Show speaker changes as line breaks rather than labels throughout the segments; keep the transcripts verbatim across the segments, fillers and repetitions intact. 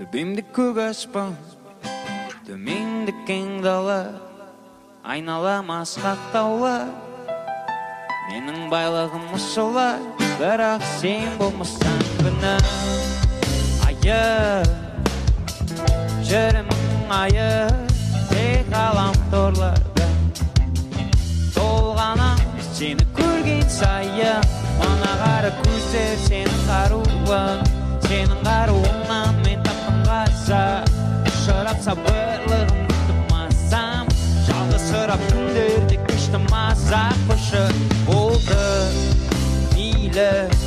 Төбемді көк аспан, төменді кең дала, айналам асқақ таулар. Менің байлығым осылай, бірақ сен болмасаң күнім. Айы, жүрімнің айы, тек ғаламторларда толғанам сені көрген сайын. Мана қара көздер сенің қаруың, сенің қаруыңнан мен таптым қаза. Шырап сабырлығымды тұтмасам, жалғызсырап күндерде кештім мазақ. Қошы болды мейлі,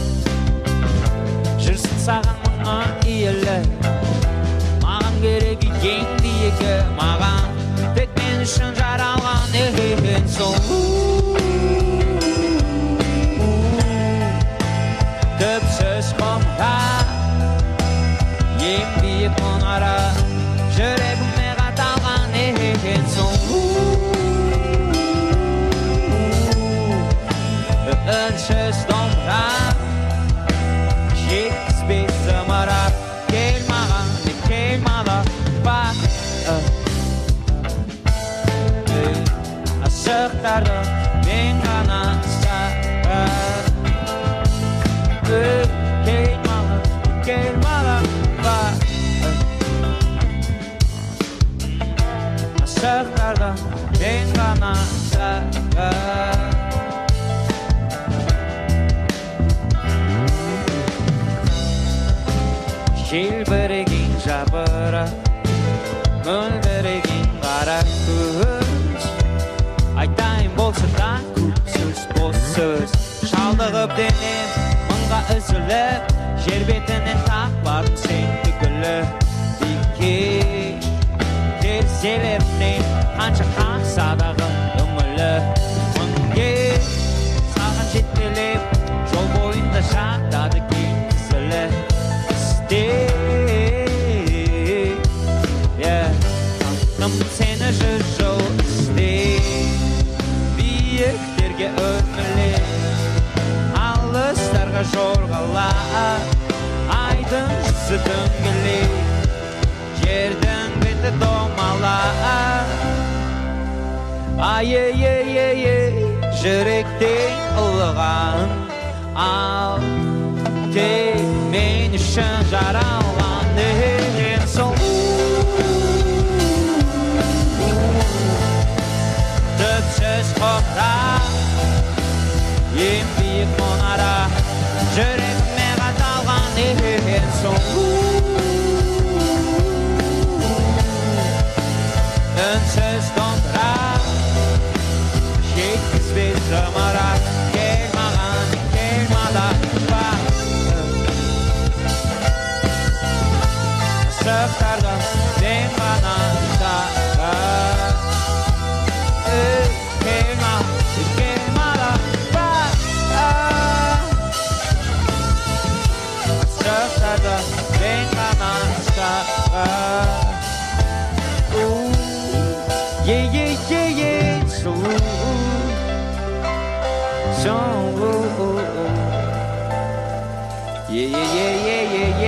жүрсін саған мұңа иілі. Маған керек ең биігі, маған тек мен үшін жаралған ең сұлу. Түпсіз құмға ең биік мұнара, жүрегіме қаталған ең сұлу. Үнсіз домбыра, жеткізбей зымырап, кел маған, кел маған бақ. Асықтарды мен ғана сағат. Кел маған, кел маған бақ. Асықтарды мен ғана сағат. Желбіреген жапырақ, мөлдіреген қара көз. Айтайын болса да көп сөз, бос сөз. Шалдығып денем, мыңға үзіліп, жер бетінен тақ бардым сен түгілі. Бекеш, терезелерімнен қанша қақса дағы үмілі. Мыңге саған жетелеп, жол бойында жатады кеткізілі. Таптым сені жүз жыл іздей, биіктерге өрмеле, алыстарға жорғала, айдың жүзі дөңгеле, жердің беті домала. Ай-ей-ей-ей, жүректен ұлыған, ал тек мен үшін жаралған ең сұлу. Түпсіз құмда ең биік мұнара, жүрегіме қаталған ең сұлу. Үнсіз домбыра, жеткізбей зымырап, кел маған, кел маған бақ. Асықтарды мен ғана сағат. Кел маған, кел маған бақ. Асықтарды мен ғана сағат. Е-е-е-е, сұлу, сұлу. Е-е-е-е-е-е.